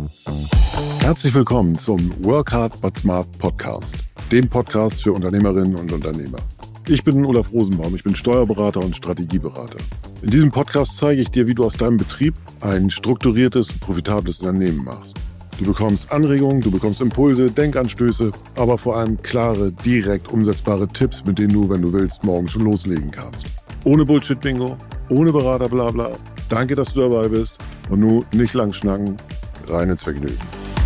Herzlich willkommen zum Work Hard But Smart Podcast, dem Podcast für Unternehmerinnen und Unternehmer. Ich bin Olaf Rosenbaum, ich bin Steuerberater und Strategieberater. In diesem Podcast zeige ich dir, wie du aus deinem Betrieb ein strukturiertes und profitables Unternehmen machst. Du bekommst Anregungen, du bekommst Impulse, Denkanstöße, aber vor allem klare, direkt umsetzbare Tipps, mit denen du, wenn du willst, morgen schon loslegen kannst. Ohne Bullshit-Bingo, ohne Berater-Blabla. Danke, dass du dabei bist. Und nun nicht lang schnacken, rein ins Vergnügen.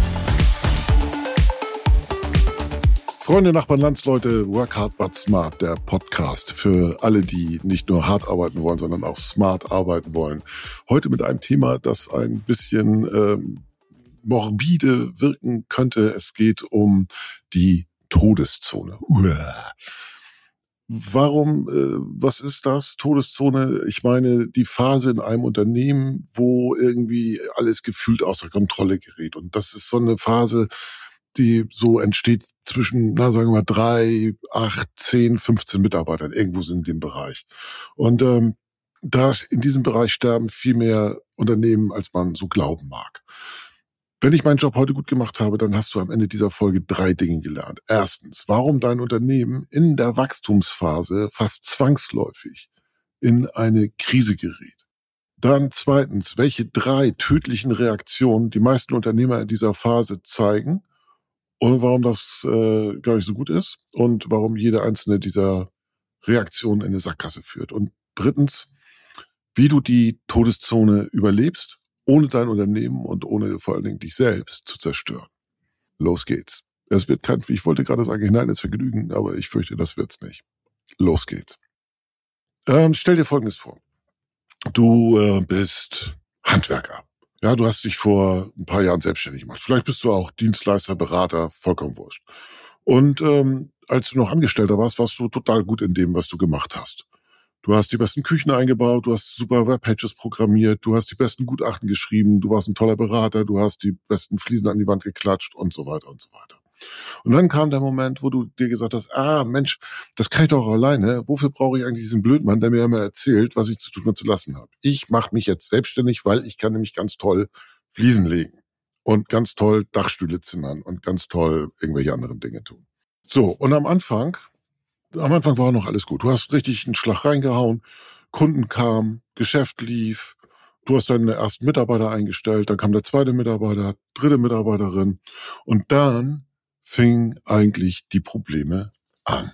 Freunde, Nachbarn, Landsleute, Work Hard But Smart, der Podcast für alle, die nicht nur hart arbeiten wollen, sondern auch smart arbeiten wollen. Heute mit einem Thema, das ein bisschen morbide wirken könnte. Es geht um die Todeszone. Warum, was ist das, Todeszone? Ich meine, die Phase in einem Unternehmen, wo irgendwie alles gefühlt außer Kontrolle gerät. Und das ist so eine Phase, die so entsteht zwischen, sagen wir mal, 3, 8, 10, 15 Mitarbeitern, irgendwo so in dem Bereich. Und da in diesem Bereich sterben viel mehr Unternehmen, als man so glauben mag. Wenn ich meinen Job heute gut gemacht habe, dann hast du am Ende dieser Folge 3 Dinge gelernt. Erstens, warum dein Unternehmen in der Wachstumsphase fast zwangsläufig in eine Krise gerät. Dann zweitens, welche 3 tödlichen Reaktionen die meisten Unternehmer in dieser Phase zeigen und warum das gar nicht so gut ist und warum jede einzelne dieser Reaktionen in eine Sackgasse führt. Und drittens, wie du die Todeszone überlebst, ohne dein Unternehmen und ohne vor allen Dingen dich selbst zu zerstören. Los geht's. Es wird kein, ich wollte gerade sagen, hinein ins Vergnügen, aber ich fürchte, das wird's nicht. Los geht's. Stell dir Folgendes vor. Du bist Handwerker. Ja, du hast dich vor ein paar Jahren selbstständig gemacht. Vielleicht bist du auch Dienstleister, Berater, vollkommen wurscht. Und als du noch Angestellter warst, warst du total gut in dem, was du gemacht hast. Du hast die besten Küchen eingebaut, du hast super Webpages programmiert, du hast die besten Gutachten geschrieben, du warst ein toller Berater, du hast die besten Fliesen an die Wand geklatscht und so weiter und so weiter. Und dann kam der Moment, wo du dir gesagt hast, Mensch, das kann ich doch auch alleine. Wofür brauche ich eigentlich diesen Blödmann, der mir immer erzählt, was ich zu tun und zu lassen habe? Ich mache mich jetzt selbstständig, weil ich kann nämlich ganz toll Fliesen legen und ganz toll Dachstühle zimmern und ganz toll irgendwelche anderen Dinge tun. So, und am Anfang war noch alles gut. Du hast richtig einen Schlag reingehauen, Kunden kamen, Geschäft lief, du hast deine ersten Mitarbeiter eingestellt, dann kam der zweite Mitarbeiter, dritte Mitarbeiterin und dann fingen eigentlich die Probleme an.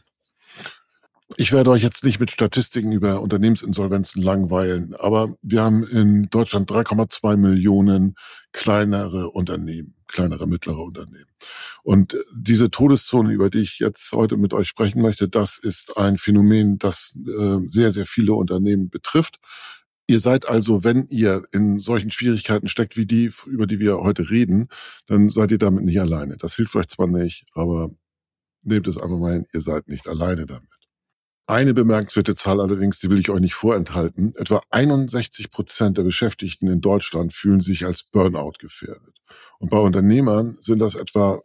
Ich werde euch jetzt nicht mit Statistiken über Unternehmensinsolvenzen langweilen, aber wir haben in Deutschland 3,2 Millionen kleinere mittlere Unternehmen. Und diese Todeszone, über die ich jetzt heute mit euch sprechen möchte, das ist ein Phänomen, das sehr, sehr viele Unternehmen betrifft. Ihr seid also, wenn ihr in solchen Schwierigkeiten steckt wie die, über die wir heute reden, dann seid ihr damit nicht alleine. Das hilft euch zwar nicht, aber nehmt es einfach mal hin, ihr seid nicht alleine damit. Eine bemerkenswerte Zahl allerdings, die will ich euch nicht vorenthalten. Etwa 61% der Beschäftigten in Deutschland fühlen sich als Burnout gefährdet. Und bei Unternehmern sind das etwa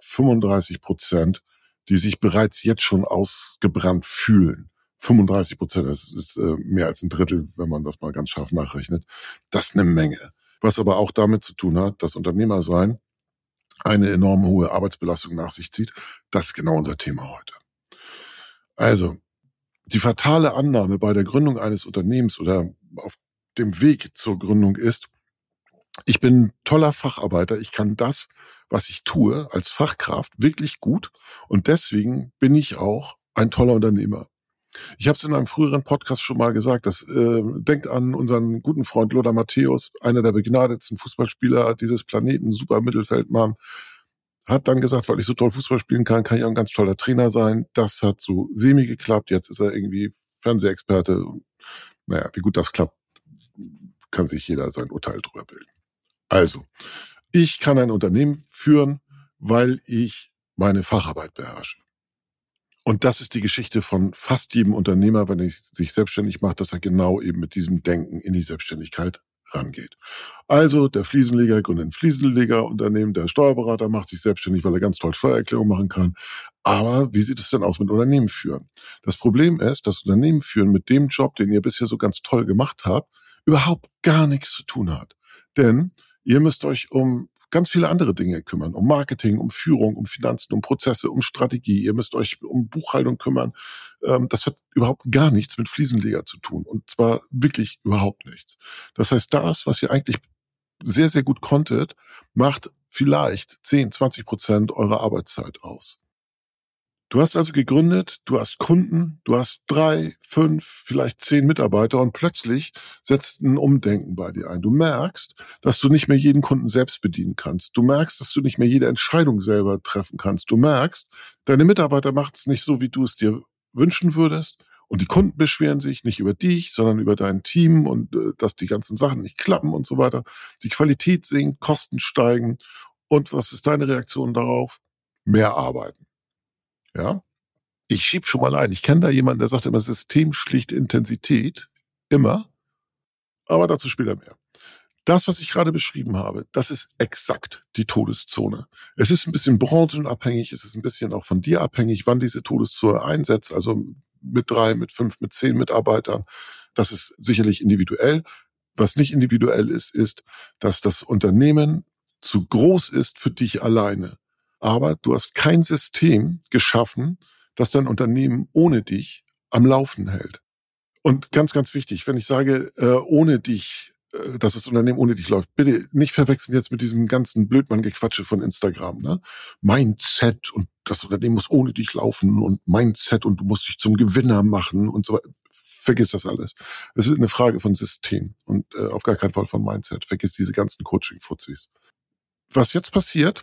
35%, die sich bereits jetzt schon ausgebrannt fühlen. 35%, das ist mehr als ein Drittel, wenn man das mal ganz scharf nachrechnet. Das ist eine Menge. Was aber auch damit zu tun hat, dass Unternehmersein eine enorm hohe Arbeitsbelastung nach sich zieht. Das ist genau unser Thema heute. Also, die fatale Annahme bei der Gründung eines Unternehmens oder auf dem Weg zur Gründung ist, ich bin ein toller Facharbeiter, ich kann das, was ich tue, als Fachkraft wirklich gut und deswegen bin ich auch ein toller Unternehmer. Ich habe es in einem früheren Podcast schon mal gesagt, denkt an unseren guten Freund Lothar Matthäus, einer der begnadetsten Fußballspieler dieses Planeten, super Mittelfeldmann, hat dann gesagt, weil ich so toll Fußball spielen kann ich auch ein ganz toller Trainer sein. Das hat so semi geklappt. Jetzt ist er irgendwie Fernsehexperte. Naja, wie gut das klappt, kann sich jeder sein Urteil drüber bilden. Also, ich kann ein Unternehmen führen, weil ich meine Facharbeit beherrsche. Und das ist die Geschichte von fast jedem Unternehmer, wenn er sich selbstständig macht, dass er genau eben mit diesem Denken in die Selbstständigkeit rangeht. Also der Fliesenleger gründet ein Fliesenlegerunternehmen, der Steuerberater macht sich selbstständig, weil er ganz toll Steuererklärung machen kann. Aber wie sieht es denn aus mit Unternehmen führen? Das Problem ist, dass Unternehmen führen mit dem Job, den ihr bisher so ganz toll gemacht habt, überhaupt gar nichts zu tun hat. Denn ihr müsst euch um ganz viele andere Dinge kümmern. Um Marketing, um Führung, um Finanzen, um Prozesse, um Strategie. Ihr müsst euch um Buchhaltung kümmern. Das hat überhaupt gar nichts mit Fliesenleger zu tun. Und zwar wirklich überhaupt nichts. Das heißt, das, was ihr eigentlich sehr, sehr gut konntet, macht vielleicht 10-20% eurer Arbeitszeit aus. Du hast also gegründet, du hast Kunden, du hast 3, 5, vielleicht 10 Mitarbeiter und plötzlich setzt ein Umdenken bei dir ein. Du merkst, dass du nicht mehr jeden Kunden selbst bedienen kannst. Du merkst, dass du nicht mehr jede Entscheidung selber treffen kannst. Du merkst, deine Mitarbeiter machen es nicht so, wie du es dir wünschen würdest. Und die Kunden beschweren sich nicht über dich, sondern über dein Team und dass die ganzen Sachen nicht klappen und so weiter. Die Qualität sinkt, Kosten steigen. Und was ist deine Reaktion darauf? Mehr arbeiten. Ja? Ich schieb schon mal ein. Ich kenne da jemanden, der sagt immer, System schlicht Intensität. Immer. Aber dazu später mehr. Das, was ich gerade beschrieben habe, das ist exakt die Todeszone. Es ist ein bisschen branchenabhängig, es ist ein bisschen auch von dir abhängig, wann diese Todeszone einsetzt. Also mit 3, mit 5, mit 10 Mitarbeitern. Das ist sicherlich individuell. Was nicht individuell ist, ist, dass das Unternehmen zu groß ist für dich alleine. Aber du hast kein System geschaffen, das dein Unternehmen ohne dich am Laufen hält. Und ganz, ganz wichtig, wenn ich sage, ohne dich, dass das Unternehmen ohne dich läuft, bitte nicht verwechseln jetzt mit diesem ganzen Blödmann-Gequatsche von Instagram. Ne? Mindset und das Unternehmen muss ohne dich laufen und Mindset und du musst dich zum Gewinner machen und so weiter. Vergiss das alles. Es ist eine Frage von System und auf gar keinen Fall von Mindset. Vergiss diese ganzen Coaching-Fuzis. Was jetzt passiert,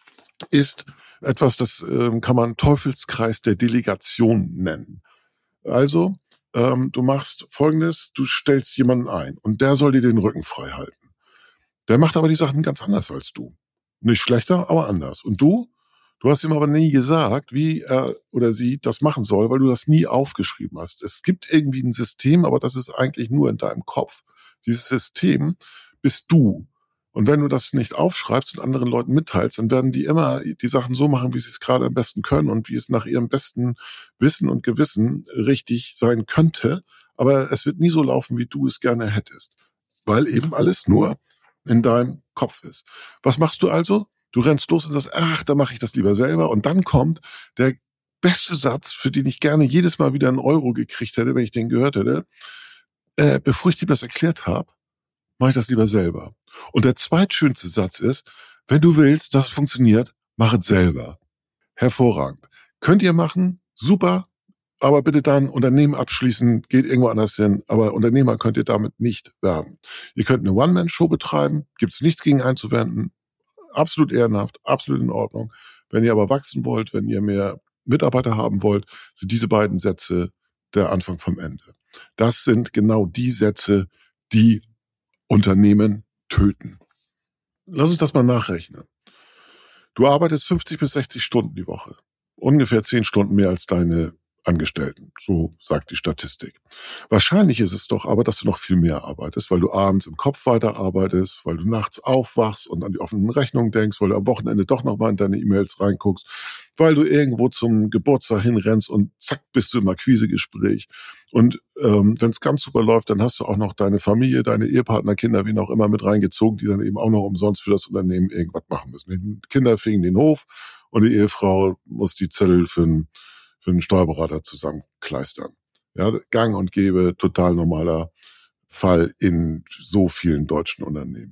ist etwas, das kann man Teufelskreis der Delegation nennen. Also, du machst Folgendes, du stellst jemanden ein und der soll dir den Rücken frei halten. Der macht aber die Sachen ganz anders als du. Nicht schlechter, aber anders. Und du hast ihm aber nie gesagt, wie er oder sie das machen soll, weil du das nie aufgeschrieben hast. Es gibt irgendwie ein System, aber das ist eigentlich nur in deinem Kopf. Dieses System bist du. Und wenn du das nicht aufschreibst und anderen Leuten mitteilst, dann werden die immer die Sachen so machen, wie sie es gerade am besten können und wie es nach ihrem besten Wissen und Gewissen richtig sein könnte. Aber es wird nie so laufen, wie du es gerne hättest. Weil eben alles nur in deinem Kopf ist. Was machst du also? Du rennst los und sagst, ach, da mache ich das lieber selber. Und dann kommt der beste Satz, für den ich gerne jedes Mal wieder einen Euro gekriegt hätte, wenn ich den gehört hätte. Bevor ich dir das erklärt habe, mache ich das lieber selber. Und der zweitschönste Satz ist, wenn du willst, dass es funktioniert, mach es selber. Hervorragend. Könnt ihr machen, super, aber bitte dann Unternehmen abschließen, geht irgendwo anders hin, aber Unternehmer könnt ihr damit nicht werden. Ihr könnt eine One-Man-Show betreiben, gibt es nichts gegen einzuwenden, absolut ehrenhaft, absolut in Ordnung. Wenn ihr aber wachsen wollt, wenn ihr mehr Mitarbeiter haben wollt, sind diese beiden Sätze der Anfang vom Ende. Das sind genau die Sätze, die Unternehmen töten. Lass uns das mal nachrechnen. Du arbeitest 50 bis 60 Stunden die Woche. Ungefähr 10 Stunden mehr als deine Angestellten. So sagt die Statistik. Wahrscheinlich ist es doch aber, dass du noch viel mehr arbeitest, weil du abends im Kopf weiterarbeitest, weil du nachts aufwachst und an die offenen Rechnungen denkst, weil du am Wochenende doch nochmal in deine E-Mails reinguckst, weil du irgendwo zum Geburtstag hinrennst und zack, bist du im Akquisegespräch. Und wenn es ganz super läuft, dann hast du auch noch deine Familie, deine Ehepartner, Kinder, wen auch immer mit reingezogen, die dann eben auch noch umsonst für das Unternehmen irgendwas machen müssen. Die Kinder fegen den Hof und die Ehefrau muss die Zettel für einen Steuerberater zusammenkleistern. Ja, gang und gäbe, total normaler Fall in so vielen deutschen Unternehmen.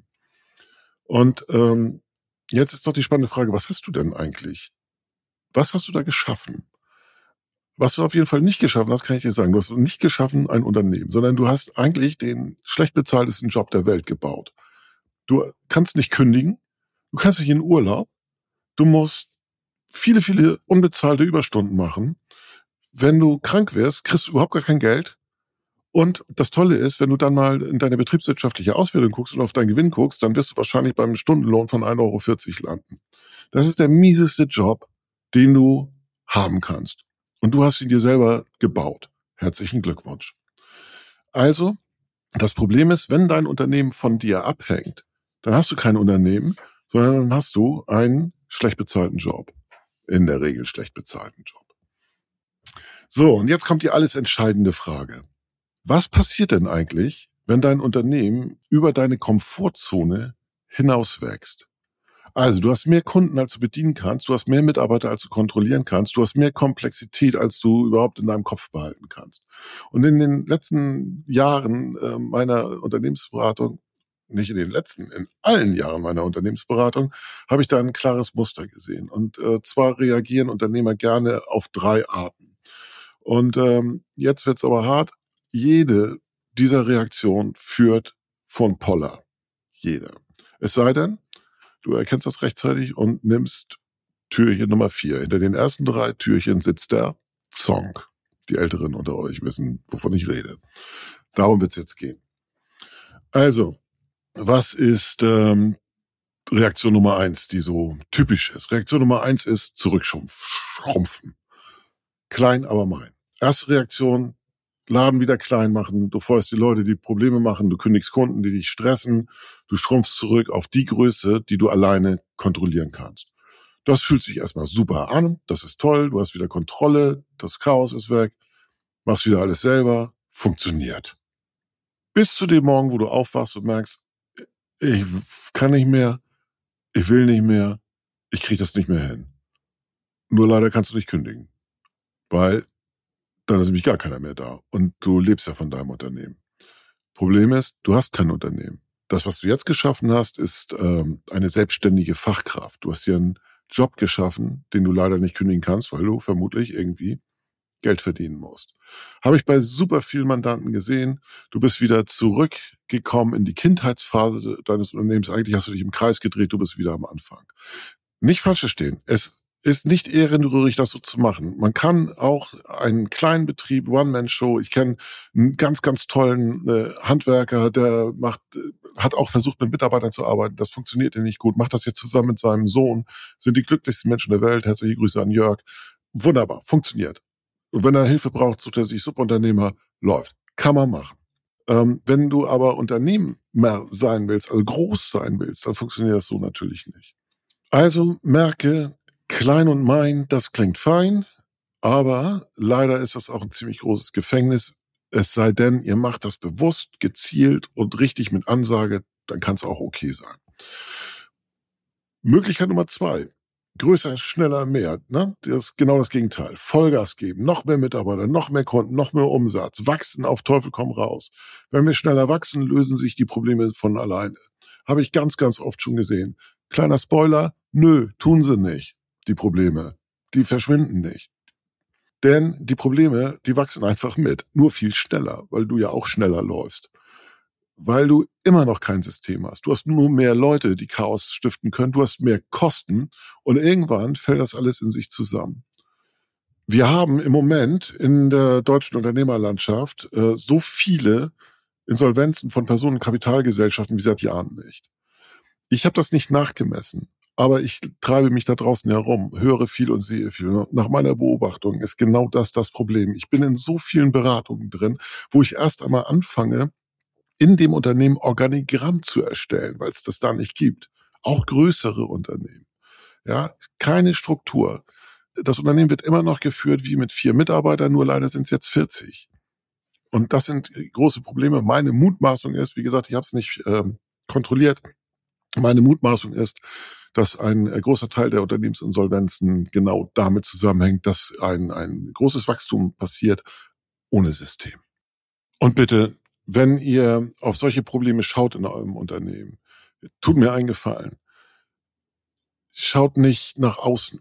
Und jetzt ist doch die spannende Frage, was hast du denn eigentlich? Was hast du da geschaffen? Was du auf jeden Fall nicht geschaffen hast, kann ich dir sagen. Du hast nicht geschaffen ein Unternehmen, sondern du hast eigentlich den schlecht bezahltesten Job der Welt gebaut. Du kannst nicht kündigen, du kannst nicht in Urlaub, du musst viele, viele unbezahlte Überstunden machen. Wenn du krank wirst, kriegst du überhaupt gar kein Geld. Und das Tolle ist, wenn du dann mal in deine betriebswirtschaftliche Auswertung guckst und auf deinen Gewinn guckst, dann wirst du wahrscheinlich beim Stundenlohn von 1,40 € landen. Das ist der mieseste Job, den du haben kannst. Und du hast ihn dir selber gebaut. Herzlichen Glückwunsch. Also, das Problem ist, wenn dein Unternehmen von dir abhängt, dann hast du kein Unternehmen, sondern dann hast du einen schlecht bezahlten Job. In der Regel schlecht bezahlten Job. So, und jetzt kommt die alles entscheidende Frage. Was passiert denn eigentlich, wenn dein Unternehmen über deine Komfortzone hinauswächst? Also, du hast mehr Kunden, als du bedienen kannst. Du hast mehr Mitarbeiter, als du kontrollieren kannst. Du hast mehr Komplexität, als du überhaupt in deinem Kopf behalten kannst. Und in den letzten Jahren meiner Unternehmensberatung, nicht in den letzten, in allen Jahren meiner Unternehmensberatung, habe ich da ein klares Muster gesehen. Und zwar reagieren Unternehmer gerne auf 3 Arten. Und jetzt wird's aber hart. Jede dieser Reaktionen führt von Poller. Jede. Es sei denn, du erkennst das rechtzeitig und nimmst Türchen Nummer 4. Hinter den ersten 3 Türchen sitzt der Zonk. Die Älteren unter euch wissen, wovon ich rede. Darum wird's jetzt gehen. Also, was ist Reaktion Nummer 1, die so typisch ist? Reaktion Nummer 1 ist zurückschrumpfen. Klein, aber mein. Erste Reaktion, Laden wieder klein machen. Du feuerst die Leute, die Probleme machen. Du kündigst Kunden, die dich stressen. Du schrumpfst zurück auf die Größe, die du alleine kontrollieren kannst. Das fühlt sich erstmal super an. Das ist toll. Du hast wieder Kontrolle. Das Chaos ist weg. Machst wieder alles selber. Funktioniert. Bis zu dem Morgen, wo du aufwachst und merkst, ich kann nicht mehr. Ich will nicht mehr. Ich kriege das nicht mehr hin. Nur leider kannst du nicht kündigen. Weil dann ist nämlich gar keiner mehr da. Und du lebst ja von deinem Unternehmen. Problem ist, du hast kein Unternehmen. Das, was du jetzt geschaffen hast, ist eine selbstständige Fachkraft. Du hast hier einen Job geschaffen, den du leider nicht kündigen kannst, weil du vermutlich irgendwie Geld verdienen musst. Habe ich bei super vielen Mandanten gesehen. Du bist wieder zurückgekommen in die Kindheitsphase deines Unternehmens. Eigentlich hast du dich im Kreis gedreht, du bist wieder am Anfang. Nicht falsch verstehen. Es ist nicht ehrenrührig, das so zu machen. Man kann auch einen kleinen Betrieb, One-Man-Show, ich kenne einen ganz, ganz tollen Handwerker, der hat auch versucht, mit Mitarbeitern zu arbeiten. Das funktioniert nicht gut. Macht das jetzt zusammen mit seinem Sohn. Sind die glücklichsten Menschen der Welt. Herzliche Grüße an Jörg. Wunderbar, funktioniert. Und wenn er Hilfe braucht, sucht er sich Subunternehmer. Läuft. Kann man machen. Wenn du aber Unternehmer sein willst, also groß sein willst, dann funktioniert das so natürlich nicht. Also merke, klein und mein, das klingt fein, aber leider ist das auch ein ziemlich großes Gefängnis. Es sei denn, ihr macht das bewusst, gezielt und richtig mit Ansage, dann kann es auch okay sein. Möglichkeit Nummer 2. Größer, schneller, mehr. Ne? Das ist genau das Gegenteil. Vollgas geben, noch mehr Mitarbeiter, noch mehr Kunden, noch mehr Umsatz, wachsen auf Teufel komm raus. Wenn wir schneller wachsen, lösen sich die Probleme von alleine. Habe ich ganz, ganz oft schon gesehen. Kleiner Spoiler, nö, tun sie nicht, die Probleme. Die verschwinden nicht. Denn die Probleme, die wachsen einfach mit. Nur viel schneller, weil du ja auch schneller läufst. Weil du immer noch kein System hast. Du hast nur mehr Leute, die Chaos stiften können. Du hast mehr Kosten. Und irgendwann fällt das alles in sich zusammen. Wir haben im Moment in der deutschen Unternehmerlandschaft so viele Insolvenzen von Personen- und Kapitalgesellschaften wie seit Jahren nicht. Ich habe das nicht nachgemessen, aber ich treibe mich da draußen herum, höre viel und sehe viel. Nach meiner Beobachtung ist genau das Problem. Ich bin in so vielen Beratungen drin, wo ich erst einmal anfange, in dem Unternehmen Organigramm zu erstellen, weil es das da nicht gibt. Auch größere Unternehmen. Ja, keine Struktur. Das Unternehmen wird immer noch geführt wie mit 4 Mitarbeitern, nur leider sind es jetzt 40. Und das sind große Probleme. Meine Mutmaßung ist, wie gesagt, ich habe es nicht kontrolliert, meine Mutmaßung ist, dass ein großer Teil der Unternehmensinsolvenzen genau damit zusammenhängt, dass ein großes Wachstum passiert ohne System. Und bitte, wenn ihr auf solche Probleme schaut in eurem Unternehmen, tut mir einen Gefallen. Schaut nicht nach außen.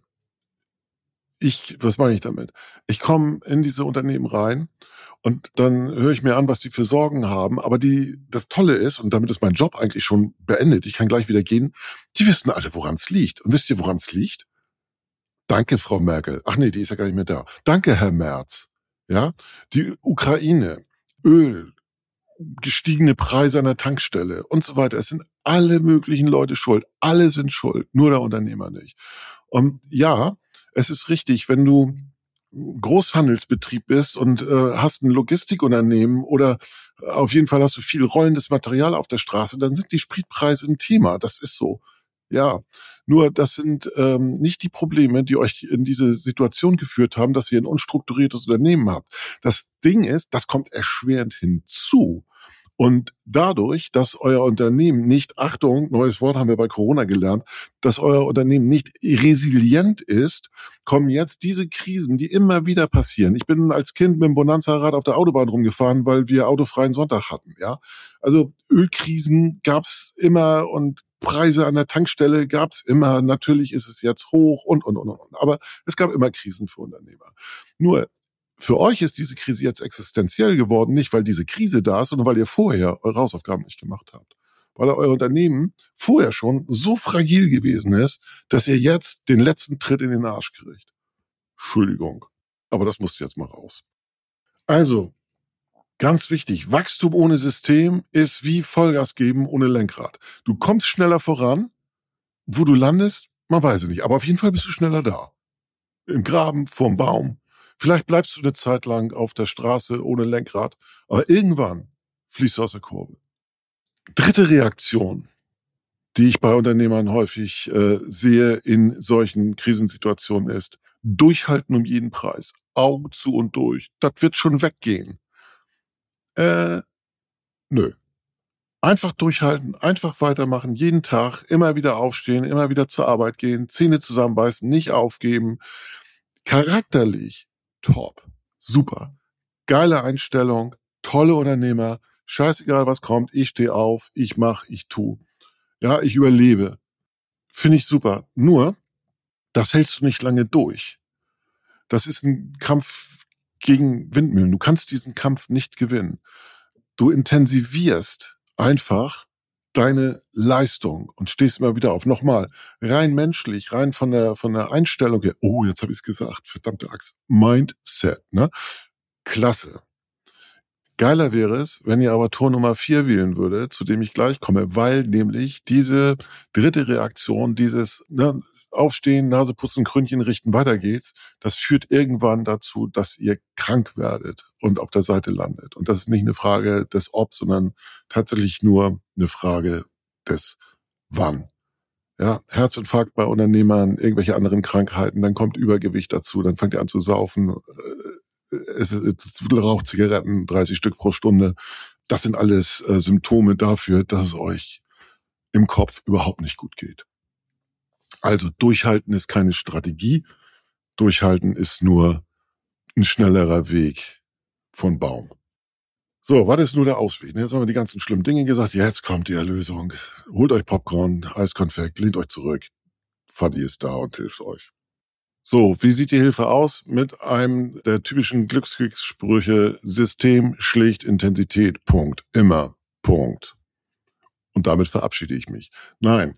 Was meine ich damit? Ich komme in diese Unternehmen rein und dann höre ich mir an, was die für Sorgen haben. Aber das Tolle ist, und damit ist mein Job eigentlich schon beendet, ich kann gleich wieder gehen, die wissen alle, woran es liegt. Und wisst ihr, woran es liegt? Danke, Frau Merkel. Ach nee, die ist ja gar nicht mehr da. Danke, Herr Merz. Ja, die Ukraine, Öl, gestiegene Preise an der Tankstelle und so weiter. Es sind alle möglichen Leute schuld. Alle sind schuld, nur der Unternehmer nicht. Und ja, es ist richtig, wenn du Großhandelsbetrieb bist und hast ein Logistikunternehmen oder auf jeden Fall hast du viel rollendes Material auf der Straße, dann sind die Spritpreise ein Thema. Das ist so. Ja, nur das sind nicht die Probleme, die euch in diese Situation geführt haben, dass ihr ein unstrukturiertes Unternehmen habt. Das Ding ist, das kommt erschwerend hinzu. Und dadurch, dass euer Unternehmen nicht, Achtung, neues Wort haben wir bei Corona gelernt, dass euer Unternehmen nicht resilient ist, kommen jetzt diese Krisen, die immer wieder passieren. Ich bin als Kind mit dem Bonanza-Rad auf der Autobahn rumgefahren, weil wir autofreien Sonntag hatten, ja. Also Ölkrisen gab's immer und Preise an der Tankstelle gab's immer. Natürlich ist es jetzt hoch und. Aber es gab immer Krisen für Unternehmer. Nur für euch ist diese Krise jetzt existenziell geworden, nicht weil diese Krise da ist, sondern weil ihr vorher eure Hausaufgaben nicht gemacht habt. Weil euer Unternehmen vorher schon so fragil gewesen ist, dass ihr jetzt den letzten Tritt in den Arsch kriegt. Entschuldigung, aber das musst du jetzt mal raus. Also, ganz wichtig, Wachstum ohne System ist wie Vollgas geben ohne Lenkrad. Du kommst schneller voran, wo du landest, man weiß es nicht, aber auf jeden Fall bist du schneller da. Im Graben, vorm Baum. Vielleicht bleibst du eine Zeit lang auf der Straße ohne Lenkrad, aber irgendwann fließt du aus der Kurve. Dritte Reaktion, die ich bei Unternehmern häufig sehe in solchen Krisensituationen ist, durchhalten um jeden Preis. Augen zu und durch. Das wird schon weggehen. Nö. Einfach durchhalten, einfach weitermachen, jeden Tag, immer wieder aufstehen, immer wieder zur Arbeit gehen, Zähne zusammenbeißen, nicht aufgeben. Charakterlich top, super, geile Einstellung, tolle Unternehmer, scheißegal was kommt, ich stehe auf, ich mache, ich tu. Ja, ich überlebe. Finde ich super. Nur, das hältst du nicht lange durch. Das ist ein Kampf gegen Windmühlen. Du kannst diesen Kampf nicht gewinnen. Du intensivierst einfach deine Leistung und stehst immer wieder auf. Nochmal, rein menschlich, rein von der Einstellung her. Oh, jetzt habe ich es gesagt. Verdammte Axt. Mindset, ne? Klasse. Geiler wäre es, wenn ihr aber Tor Nummer 4 wählen würdet, zu dem ich gleich komme, weil nämlich diese dritte Reaktion, dieses Aufstehen, Nase putzen, Krönchen richten, weiter geht's, das führt irgendwann dazu, dass ihr krank werdet und auf der Seite landet. Und das ist nicht eine Frage des Ob, sondern tatsächlich nur eine Frage des Wann. Ja, Herzinfarkt bei Unternehmern, irgendwelche anderen Krankheiten, dann kommt Übergewicht dazu, dann fängt ihr an zu saufen, es raucht Zigaretten, 30 Stück pro Stunde. Das sind alles Symptome dafür, dass es euch im Kopf überhaupt nicht gut geht. Also durchhalten ist keine Strategie. Durchhalten ist nur ein schnellerer Weg von Baum. So, was ist nur der Ausweg? Jetzt haben wir die ganzen schlimmen Dinge gesagt. Jetzt kommt die Erlösung. Holt euch Popcorn, Eiskonfekt, lehnt euch zurück. Fadi ist da und hilft euch. So, wie sieht die Hilfe aus? Mit einem der typischen Glückskriegssprüche: System schlägt Intensität. Punkt. Immer. Punkt. Und damit verabschiede ich mich. Nein.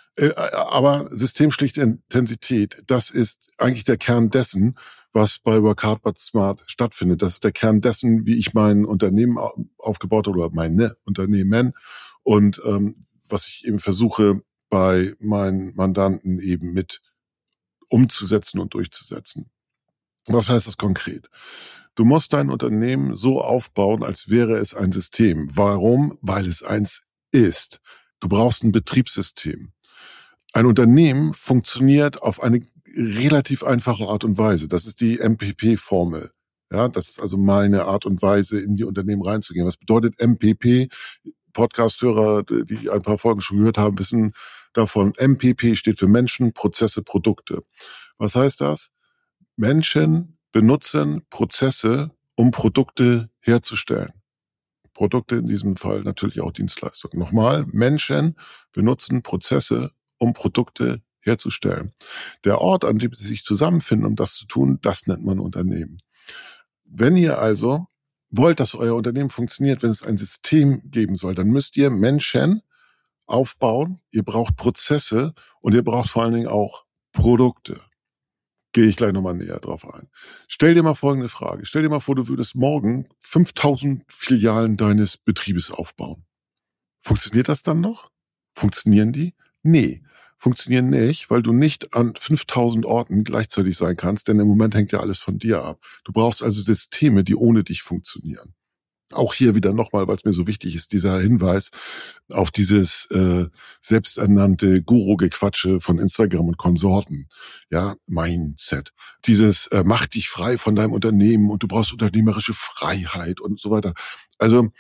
Aber System schlägt Intensität, das ist eigentlich der Kern dessen, was bei Work Hard But Smart stattfindet. Das ist der Kern dessen, wie ich mein Unternehmen aufgebaut habe oder meine Unternehmen und was ich eben versuche bei meinen Mandanten eben mit umzusetzen und durchzusetzen. Was heißt das konkret? Du musst dein Unternehmen so aufbauen, als wäre es ein System. Warum? Weil es eins ist. Du brauchst ein Betriebssystem. Ein Unternehmen funktioniert auf eine relativ einfache Art und Weise. Das ist die MPP-Formel. Ja, das ist also meine Art und Weise, in die Unternehmen reinzugehen. Was bedeutet MPP? Podcast-Hörer, die ein paar Folgen schon gehört haben, wissen davon. MPP steht für Menschen, Prozesse, Produkte. Was heißt das? Menschen benutzen Prozesse, um Produkte herzustellen. Produkte in diesem Fall natürlich auch Dienstleistungen. Nochmal, Menschen benutzen Prozesse, um Produkte herzustellen. Der Ort, an dem sie sich zusammenfinden, um das zu tun, das nennt man Unternehmen. Wenn ihr also wollt, dass euer Unternehmen funktioniert, wenn es ein System geben soll, dann müsst ihr Menschen aufbauen, ihr braucht Prozesse und ihr braucht vor allen Dingen auch Produkte. Gehe ich gleich nochmal näher drauf ein. Stell dir mal folgende Frage. Stell dir mal vor, du würdest morgen 5000 Filialen deines Betriebes aufbauen. Funktioniert das dann noch? Funktionieren die? Nee, funktionieren nicht, weil du nicht an 5000 Orten gleichzeitig sein kannst, denn im Moment hängt ja alles von dir ab. Du brauchst also Systeme, die ohne dich funktionieren. Auch hier wieder nochmal, weil es mir so wichtig ist, dieser Hinweis auf dieses selbsternannte Guru-Gequatsche von Instagram und Konsorten. Ja, Mindset. Dieses mach dich frei von deinem Unternehmen und du brauchst unternehmerische Freiheit und so weiter. Also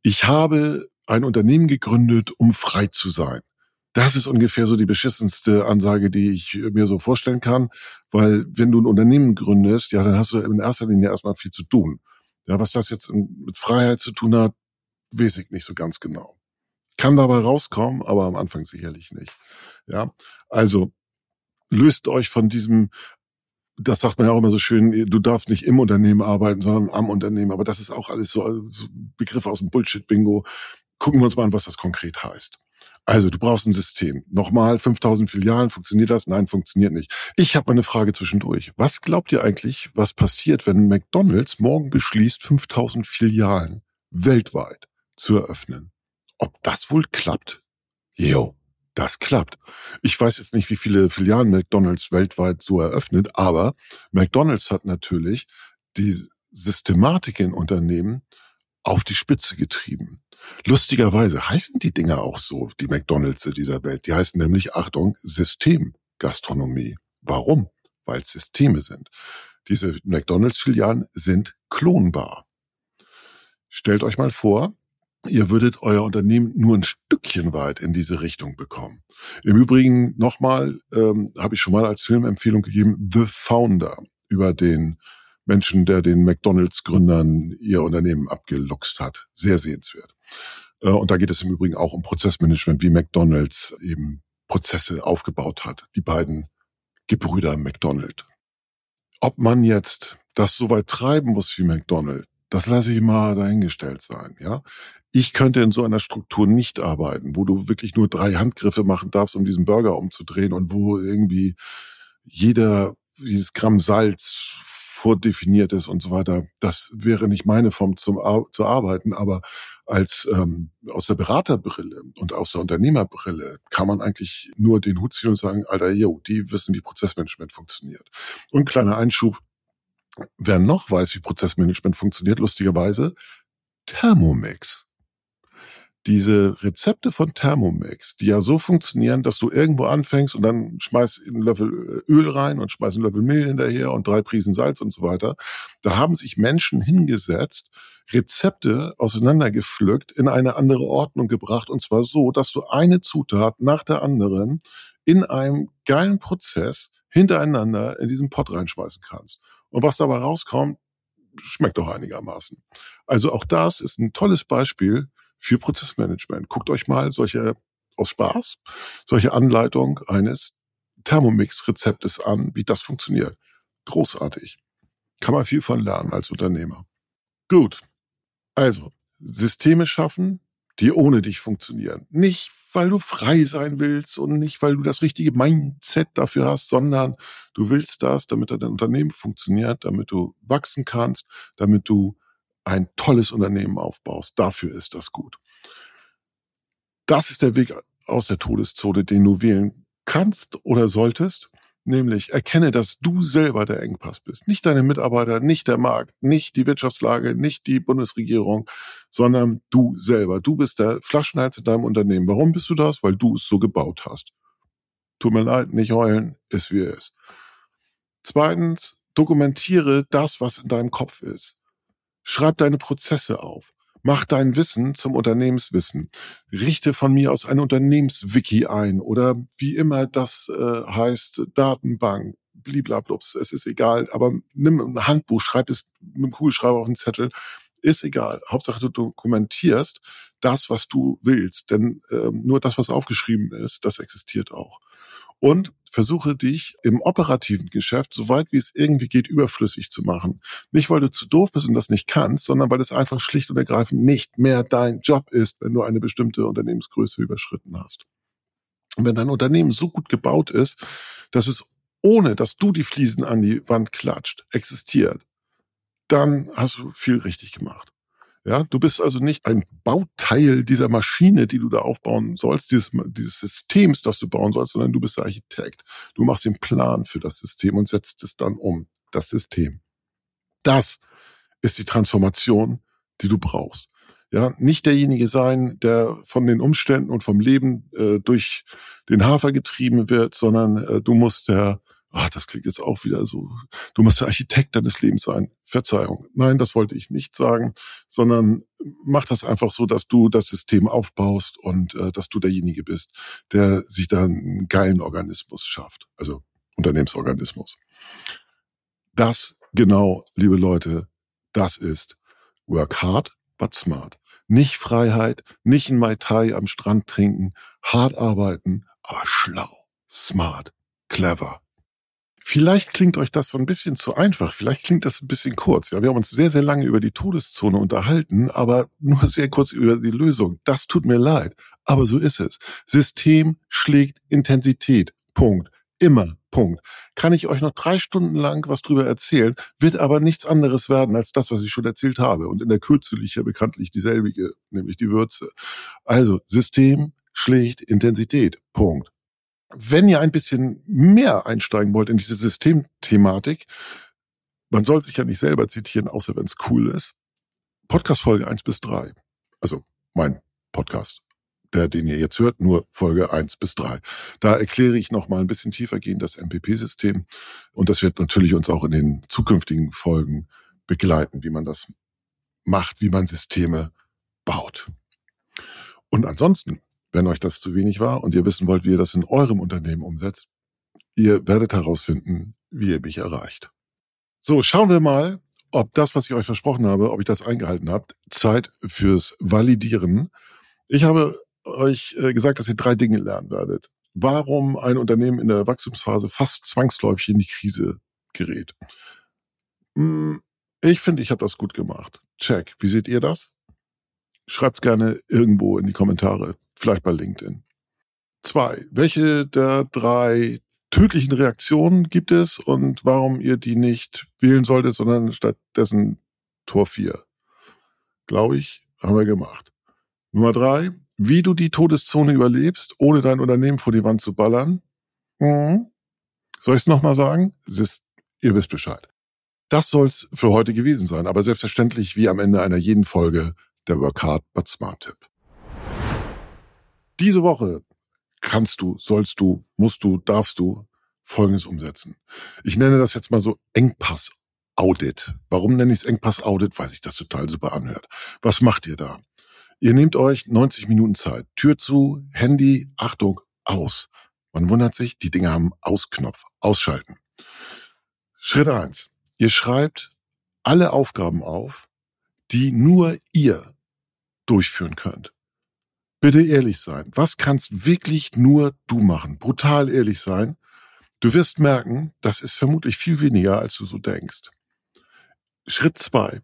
Ich habe ein Unternehmen gegründet, um frei zu sein. Das ist ungefähr so die beschissenste Ansage, die ich mir so vorstellen kann, weil wenn du ein Unternehmen gründest, ja, dann hast du in erster Linie erstmal viel zu tun. Ja, was das jetzt mit Freiheit zu tun hat, weiß ich nicht so ganz genau. Kann dabei rauskommen, aber am Anfang sicherlich nicht. Ja, also löst euch von diesem, das sagt man ja auch immer so schön, du darfst nicht im Unternehmen arbeiten, sondern am Unternehmen. Aber das ist auch alles so Begriffe aus dem Bullshit-Bingo. Gucken wir uns mal an, was das konkret heißt. Also, du brauchst ein System. Nochmal, 5000 Filialen, funktioniert das? Nein, funktioniert nicht. Ich habe mal eine Frage zwischendurch. Was glaubt ihr eigentlich, was passiert, wenn McDonald's morgen beschließt, 5000 Filialen weltweit zu eröffnen? Ob das wohl klappt? Jo, das klappt. Ich weiß jetzt nicht, wie viele Filialen McDonald's weltweit so eröffnet, aber McDonald's hat natürlich die Systematik in Unternehmen auf die Spitze getrieben. Lustigerweise heißen die Dinger auch so, die McDonald's dieser Welt. Die heißen nämlich, Achtung, Systemgastronomie. Warum? Weil es Systeme sind. Diese McDonald's-Filialen sind klonbar. Stellt euch mal vor, ihr würdet euer Unternehmen nur ein Stückchen weit in diese Richtung bekommen. Im Übrigen nochmal, habe ich schon mal als Filmempfehlung gegeben, The Founder, über den Menschen, der den McDonald's-Gründern ihr Unternehmen abgeluchst hat. Sehr sehenswert. Und da geht es im Übrigen auch um Prozessmanagement, wie McDonald's eben Prozesse aufgebaut hat. Die beiden Gebrüder McDonald. Ob man jetzt das so weit treiben muss wie McDonald, das lasse ich mal dahingestellt sein, ja. Ich könnte in so einer Struktur nicht arbeiten, wo du wirklich nur 3 Handgriffe machen darfst, um diesen Burger umzudrehen und wo irgendwie jedes Gramm Salz vordefiniert ist und so weiter. Das wäre nicht meine Form zu arbeiten, aber als aus der Beraterbrille und aus der Unternehmerbrille kann man eigentlich nur den Hut ziehen und sagen, Alter, die wissen, wie Prozessmanagement funktioniert. Und kleiner Einschub, wer noch weiß, wie Prozessmanagement funktioniert, lustigerweise, Thermomix. Diese Rezepte von Thermomix, die ja so funktionieren, dass du irgendwo anfängst und dann schmeißt einen Löffel Öl rein und schmeißt einen Löffel Mehl hinterher und 3 Prisen Salz und so weiter. Da haben sich Menschen hingesetzt, Rezepte auseinandergepflückt, in eine andere Ordnung gebracht, und zwar so, dass du eine Zutat nach der anderen in einem geilen Prozess hintereinander in diesen Pott reinschmeißen kannst. Und was dabei rauskommt, schmeckt doch einigermaßen. Also auch das ist ein tolles Beispiel für Prozessmanagement. Guckt euch mal aus Spaß, solche Anleitung eines Thermomix-Rezeptes an, wie das funktioniert. Großartig. Kann man viel von lernen als Unternehmer. Gut. Also, Systeme schaffen, die ohne dich funktionieren. Nicht, weil du frei sein willst und nicht, weil du das richtige Mindset dafür hast, sondern du willst das, damit dein Unternehmen funktioniert, damit du wachsen kannst, damit du ein tolles Unternehmen aufbaust. Dafür ist das gut. Das ist der Weg aus der Todeszone, den du wählen kannst oder solltest. Nämlich erkenne, dass du selber der Engpass bist. Nicht deine Mitarbeiter, nicht der Markt, nicht die Wirtschaftslage, nicht die Bundesregierung, sondern du selber. Du bist der Flaschenhals in deinem Unternehmen. Warum bist du das? Weil du es so gebaut hast. Tut mir leid, nicht heulen, ist wie es ist. Zweitens, dokumentiere das, was in deinem Kopf ist. Schreib deine Prozesse auf. Mach dein Wissen zum Unternehmenswissen. Richte von mir aus ein Unternehmenswiki ein oder wie immer das heißt, Datenbank, bliblablups, es ist egal, aber nimm ein Handbuch, schreib es mit dem Kugelschreiber auf den Zettel, ist egal. Hauptsache du dokumentierst das, was du willst, denn nur das, was aufgeschrieben ist, das existiert auch. Und versuche dich im operativen Geschäft, soweit wie es irgendwie geht, überflüssig zu machen. Nicht, weil du zu doof bist und das nicht kannst, sondern weil es einfach schlicht und ergreifend nicht mehr dein Job ist, wenn du eine bestimmte Unternehmensgröße überschritten hast. Und wenn dein Unternehmen so gut gebaut ist, dass es, ohne dass du die Fliesen an die Wand klatscht, existiert, dann hast du viel richtig gemacht. Ja, du bist also nicht ein Bauteil dieser Maschine, die du da aufbauen sollst, dieses Systems, das du bauen sollst, sondern du bist der Architekt. Du machst den Plan für das System und setzt es dann um, das System. Das ist die Transformation, die du brauchst. Ja, nicht derjenige sein, der von den Umständen und vom Leben durch den Hafer getrieben wird, sondern du musst der Das klingt jetzt auch wieder so, du musst der Architekt deines Lebens sein. Verzeihung. Nein, das wollte ich nicht sagen, sondern mach das einfach so, dass du das System aufbaust und dass du derjenige bist, der sich da einen geilen Organismus schafft. Also Unternehmensorganismus. Das genau, liebe Leute, das ist Work hard, but smart. Nicht Freiheit, nicht ein Mai Tai am Strand trinken, hart arbeiten, aber schlau, smart, clever. Vielleicht klingt euch das so ein bisschen zu einfach, vielleicht klingt das ein bisschen kurz. Ja, wir haben uns sehr, sehr lange über die Todeszone unterhalten, aber nur sehr kurz über die Lösung. Das tut mir leid, aber so ist es. System schlägt Intensität. Punkt. Immer. Punkt. Kann ich euch noch 3 Stunden lang was drüber erzählen, wird aber nichts anderes werden als das, was ich schon erzählt habe. Und in der Kürze liegt ja bekanntlich dieselbige, nämlich die Würze. Also, System schlägt Intensität. Punkt. Wenn ihr ein bisschen mehr einsteigen wollt in diese Systemthematik, man soll sich ja nicht selber zitieren, außer wenn es cool ist. Podcast Folge 1 bis 3. Also mein Podcast, den ihr jetzt hört, nur Folge 1 bis 3. Da erkläre ich noch mal ein bisschen tiefergehend das MPP-System. Und das wird natürlich uns auch in den zukünftigen Folgen begleiten, wie man das macht, wie man Systeme baut. Und ansonsten, wenn euch das zu wenig war und ihr wissen wollt, wie ihr das in eurem Unternehmen umsetzt, ihr werdet herausfinden, wie ihr mich erreicht. So, schauen wir mal, ob das, was ich euch versprochen habe, ob ich das eingehalten habe. Zeit fürs Validieren. Ich habe euch gesagt, dass ihr 3 Dinge lernen werdet. Warum ein Unternehmen in der Wachstumsphase fast zwangsläufig in die Krise gerät. Ich finde, ich habe das gut gemacht. Check. Wie seht ihr das? Schreibt's gerne irgendwo in die Kommentare, vielleicht bei LinkedIn. 2. Welche der 3 tödlichen Reaktionen gibt es und warum ihr die nicht wählen solltet, sondern stattdessen Tor 4? Glaube ich, haben wir gemacht. Nummer 3. Wie du die Todeszone überlebst, ohne dein Unternehmen vor die Wand zu ballern. Soll ich es nochmal sagen? Ihr wisst Bescheid. Das soll's für heute gewesen sein, aber selbstverständlich wie am Ende einer jeden Folge der Work Hard but Smart Tipp. Diese Woche kannst du, sollst du, musst du, darfst du Folgendes umsetzen. Ich nenne das jetzt mal so Engpass-Audit. Warum nenne ich es Engpass-Audit? Weil sich das total super anhört. Was macht ihr da? Ihr nehmt euch 90 Minuten Zeit. Tür zu, Handy, Achtung, aus. Man wundert sich, die Dinge haben Ausknopf. Ausschalten. Schritt 1. Ihr schreibt alle Aufgaben auf, die nur ihr durchführen könnt. Bitte ehrlich sein. Was kannst wirklich nur du machen? Brutal ehrlich sein. Du wirst merken, das ist vermutlich viel weniger, als du so denkst. Schritt 2.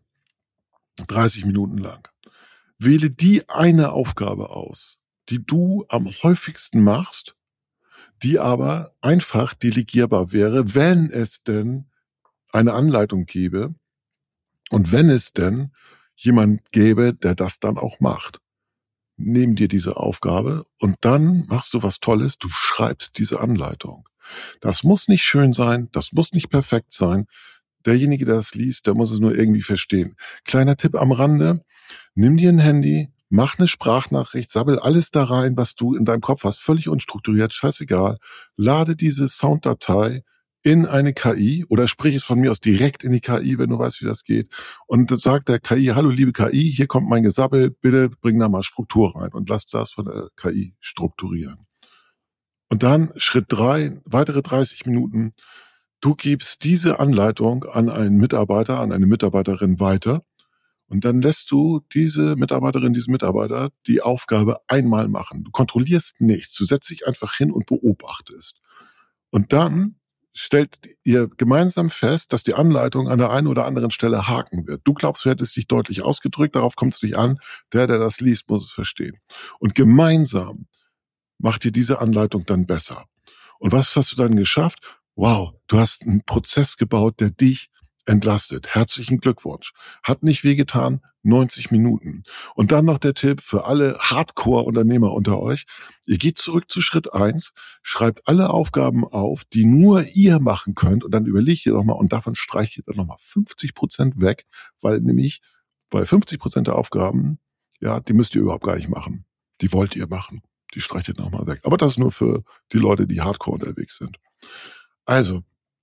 30 Minuten lang. Wähle die eine Aufgabe aus, die du am häufigsten machst, die aber einfach delegierbar wäre, wenn es denn eine Anleitung gäbe und wenn es denn jemand gäbe, der das dann auch macht. Nimm dir diese Aufgabe und dann machst du was Tolles, du schreibst diese Anleitung. Das muss nicht schön sein, das muss nicht perfekt sein. Derjenige, der das liest, der muss es nur irgendwie verstehen. Kleiner Tipp am Rande, nimm dir ein Handy, mach eine Sprachnachricht, sabbel alles da rein, was du in deinem Kopf hast, völlig unstrukturiert, scheißegal. Lade diese Sounddatei in eine KI oder sprich es von mir aus direkt in die KI, wenn du weißt, wie das geht. Und sagt der KI, hallo liebe KI, hier kommt mein Gesabbel, bitte bring da mal Struktur rein und lass das von der KI strukturieren. Und dann Schritt 3, weitere 30 Minuten. Du gibst diese Anleitung an einen Mitarbeiter, an eine Mitarbeiterin weiter und dann lässt du diese Mitarbeiterin, diesen Mitarbeiter die Aufgabe einmal machen. Du kontrollierst nichts, du setzt dich einfach hin und beobachtest. Und dann stellt ihr gemeinsam fest, dass die Anleitung an der einen oder anderen Stelle haken wird. Du glaubst, du hättest dich deutlich ausgedrückt, darauf kommt es nicht an. Der das liest, muss es verstehen. Und gemeinsam macht dir diese Anleitung dann besser. Und was hast du dann geschafft? Wow, du hast einen Prozess gebaut, der dich entlastet. Herzlichen Glückwunsch. Hat nicht wehgetan, 90 Minuten. Und dann noch der Tipp für alle Hardcore-Unternehmer unter euch. Ihr geht zurück zu Schritt 1, schreibt alle Aufgaben auf, die nur ihr machen könnt und dann überlegt ihr nochmal und davon streicht ihr dann nochmal 50% weg, weil nämlich bei 50% der Aufgaben, ja, die müsst ihr überhaupt gar nicht machen. Die wollt ihr machen. Die streicht ihr nochmal weg. Aber das ist nur für die Leute, die Hardcore unterwegs sind. Also,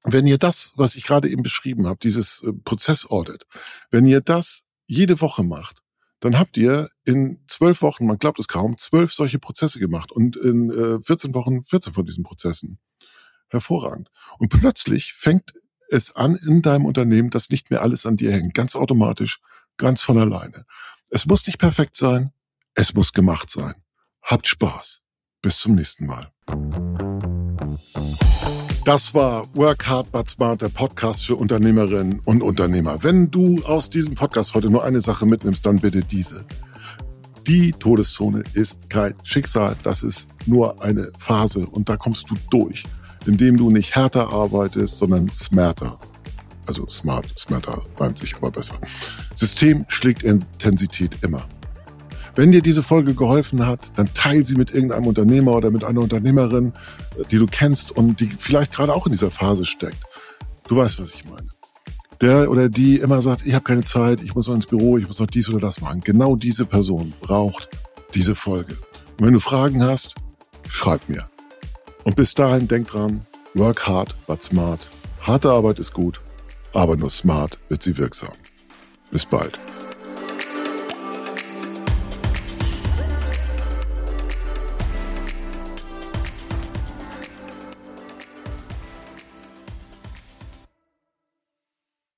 wenn ihr das, was ich gerade eben beschrieben habe, dieses Prozessaudit, wenn ihr das jede Woche macht, dann habt ihr in 12 Wochen, man glaubt es kaum, 12 solche Prozesse gemacht und in 14 Wochen 14 von diesen Prozessen. Hervorragend. Und plötzlich fängt es an in deinem Unternehmen, dass nicht mehr alles an dir hängt. Ganz automatisch, ganz von alleine. Es muss nicht perfekt sein, es muss gemacht sein. Habt Spaß. Bis zum nächsten Mal. Das war Work Hard But Smart, der Podcast für Unternehmerinnen und Unternehmer. Wenn du aus diesem Podcast heute nur eine Sache mitnimmst, dann bitte diese. Die Todeszone ist kein Schicksal, das ist nur eine Phase und da kommst du durch, indem du nicht härter arbeitest, sondern smarter. Also smarter reimt sich aber besser. System schlägt Intensität immer. Wenn dir diese Folge geholfen hat, dann teile sie mit irgendeinem Unternehmer oder mit einer Unternehmerin, die du kennst und die vielleicht gerade auch in dieser Phase steckt. Du weißt, was ich meine. Der oder die immer sagt, ich habe keine Zeit, ich muss noch ins Büro, ich muss noch dies oder das machen. Genau diese Person braucht diese Folge. Und wenn du Fragen hast, schreib mir. Und bis dahin denk dran, work hard, but smart. Harte Arbeit ist gut, aber nur smart wird sie wirksam. Bis bald.